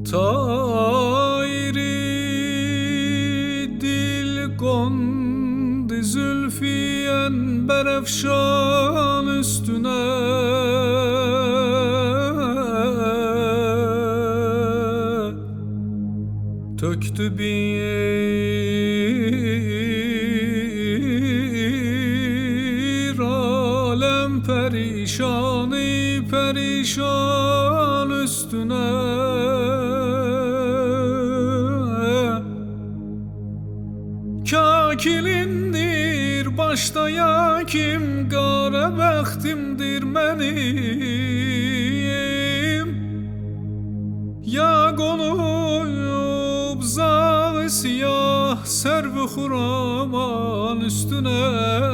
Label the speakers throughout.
Speaker 1: Tayri dil kondu zülfiyen berefşan üstüne, töktü bir alem perişanı perişan üstüne. Kakilindir başta yakim, kara bəxtimdir mənim. Ya konuyub zağı siyah serv-i xuraman üstüne.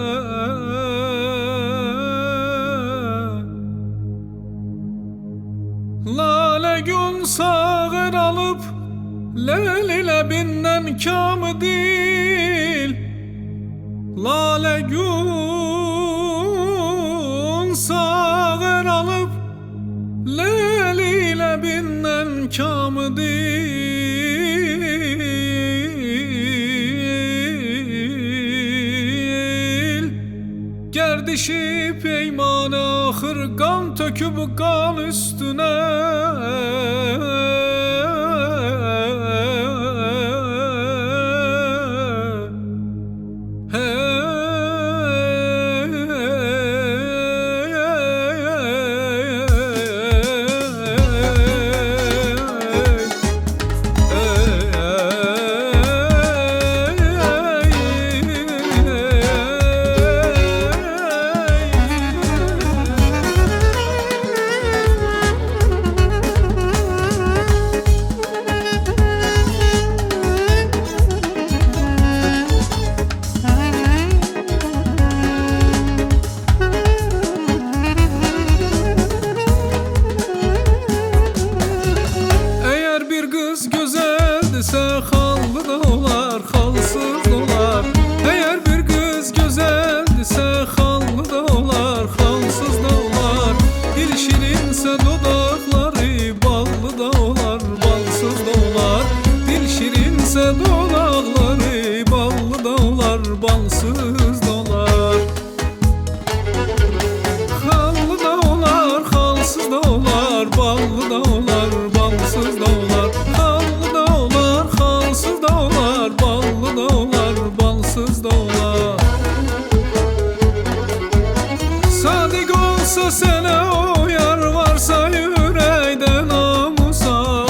Speaker 1: Lale gün sağır alıp leli lebinden kamı değil. Lale gün sağır alıp leli lebinden kamı değil. Gerdişi peyman ahır kan töküp kan üstüne. Hallı da olar, halsız da olar. Eğer bir kız güzeldise hallı da olar, halsız da olar. Dil şirinse dudakları ballı da olar, balsız da olar. Dil şirinse dudakları ballı da olar, balsız da olar. Hallı da olar, halsız da olar, ballı da olar, balsız da olar. Hallı da olar, halsız da olar, ballı da olar, balsız da olar. Sadık olsa sana o yar, varsa yüreğde namusan.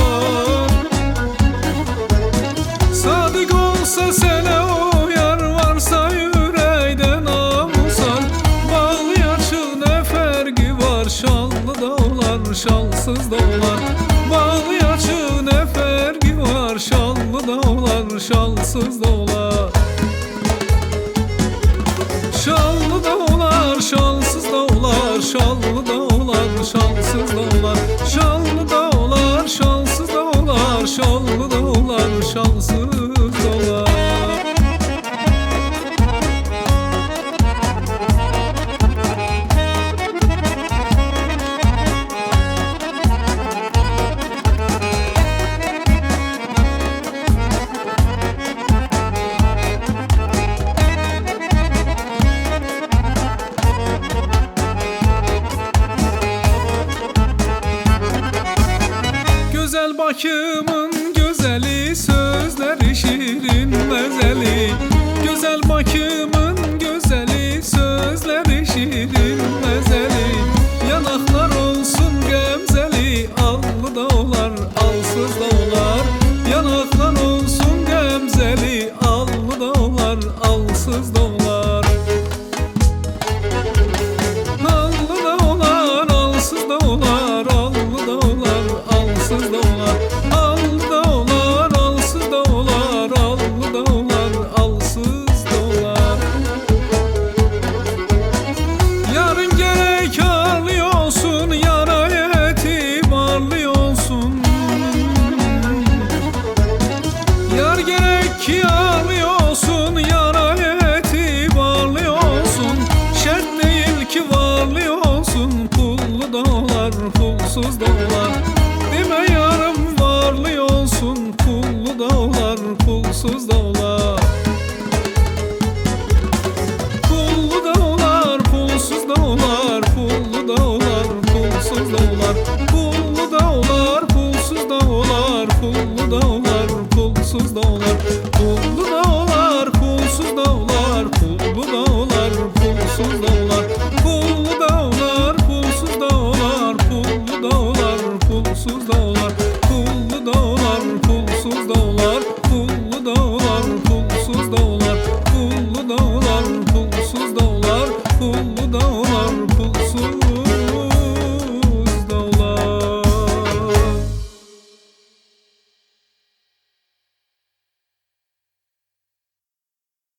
Speaker 1: Sadık olsa sana o yar, varsa yüreğde namusan. Bağlı açıl ne fergi var, şallı da olar, şalsız da olar. Bağlı açıl ne fergi var, şallı da olar, şalsız da olar. Şallı da olar, şalsız da olar, şallı da olar, şalsız da olar. Şallı da olar, şalsız da olar, şallı da olar, şalsız da olar. Güzel bakımın güzeli, sözleri şirin mezeli. Güzel bakımın güzeli, sözleri şirin mezeli. Yanaklar olsun gemzeli, allı da olar, alsız da olar. Yanaklar olsun gemzeli, allı da olar, alsız da olar. Allı da olar, alsız da olar, allı da olar, alsız da olar. Allı da olar, alsız da olar, allı da olar, alsız da olar. Yarın gerek ağlıyorsun, yara etibarlı olsun. Yar gerek ki ağlıyorsun, yara etibarlı olsun. Şart değil ki varlı olsun, pullu da olar, pulsuz da olar. Deme yarım var varlı olsun, pullu da olar, pulsuz da olar. Pullu da olar, pulsuz da olar, pullu da olar, pulsuz da olar. Pullu da olar, pulsuz da olar, pullu da olar, pulsuz da olar. Pullu da olar, pulsuz da olar, pullu da olar, pulsuz da olar. Pullu da olar, pulsuz da olar, pullu da olar, pulsuz da olar. Pullu da olar, pulsuz da olar, pullu da olar, pulsuz da olar. Pullu da olar, pulsuz da olar, pullu